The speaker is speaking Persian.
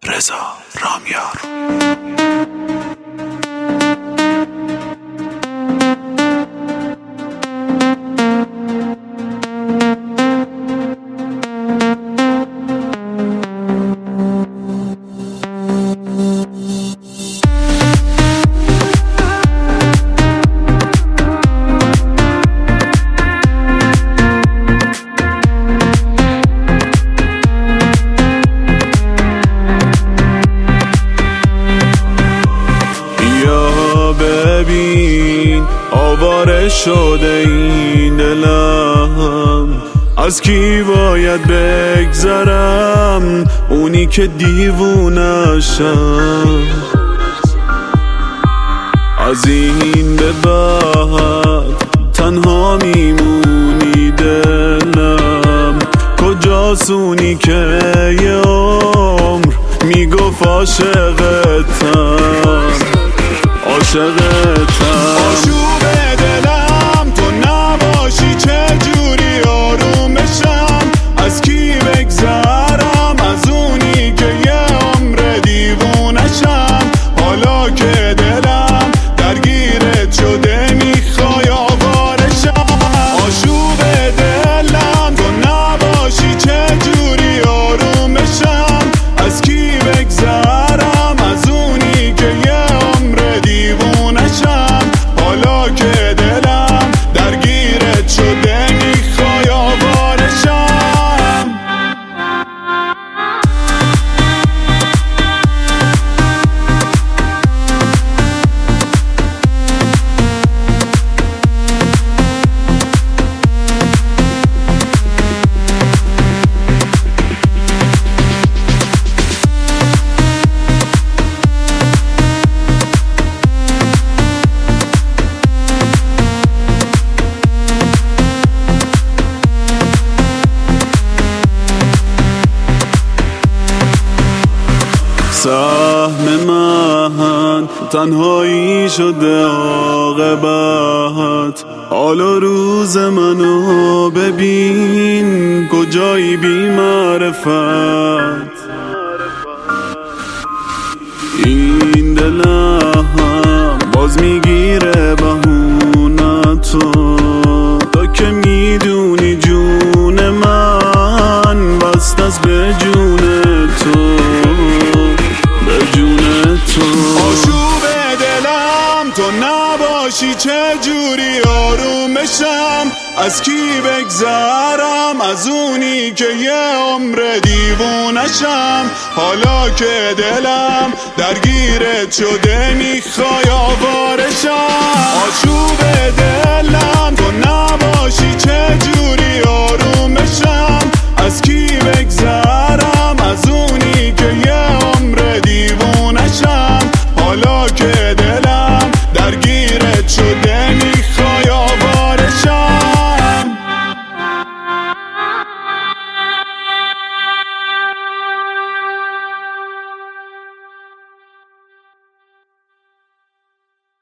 رضا رامیار. ببین آواره شده این دلم، از کی باید بگذرم؟ اونی که دیوونشم. از این به بعد تنها میمونی دلم، کجاست اونی که یه عمر میگفت عاشقتم. آشوب دلم تو نباشی چجوری آرومشم؟ از کی بگذرم؟ از اونی که یه عمر دیوونشم. حالا که دلم درگیرت شده میخوای آوارشم. آشوب دلم تو نباشی چجوری آرومشم؟ از کی بگذرم؟ از اونی که یه حالا که دلم درگیرت شده میخوای آوارشم. سهم من تنهایی شده عاقبت. حال و روز منو ببین کجایی بی معرفت. این دلم باز میگیره بهونتو، تا که میدونی جون من بست از به جون تو. آشوب دلم تو نباشی چجوری آرومشم؟ از کی بگذرم؟ از اونی که یه عمر دیوونشم. حالا که دلم درگیرت شده میخوای آوارشم. آشوب دلم